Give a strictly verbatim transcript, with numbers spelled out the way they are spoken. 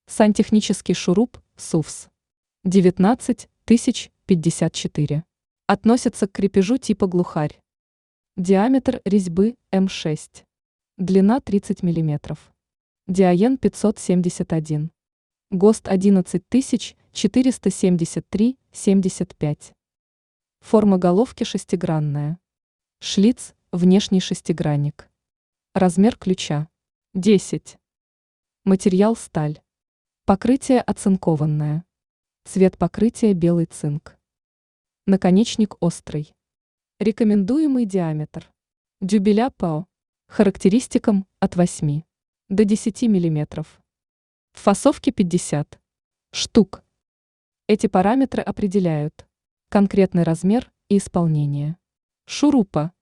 Сантехнический шуруп СУФС девятнадцать тысяч пятьдесят четыре. Относится к крепежу типа глухарь. Диаметр резьбы эм шесть. Длина тридцать миллиметров. Диаен пятьсот семьдесят один. ГОСТ одиннадцать тысяч четыреста семьдесят три семьдесят пять. Форма головки шестигранная. Шлиц – внешний шестигранник. Размер ключа – десять. Материал сталь. Покрытие оцинкованное. Цвет покрытия белый цинк. Наконечник острый. Рекомендуемый диаметр. Дюбеля ПАО. Характеристикам от восьми до десяти миллиметров. В фасовке пятьдесят штук. Эти параметры определяют конкретный размер и исполнение шурупа.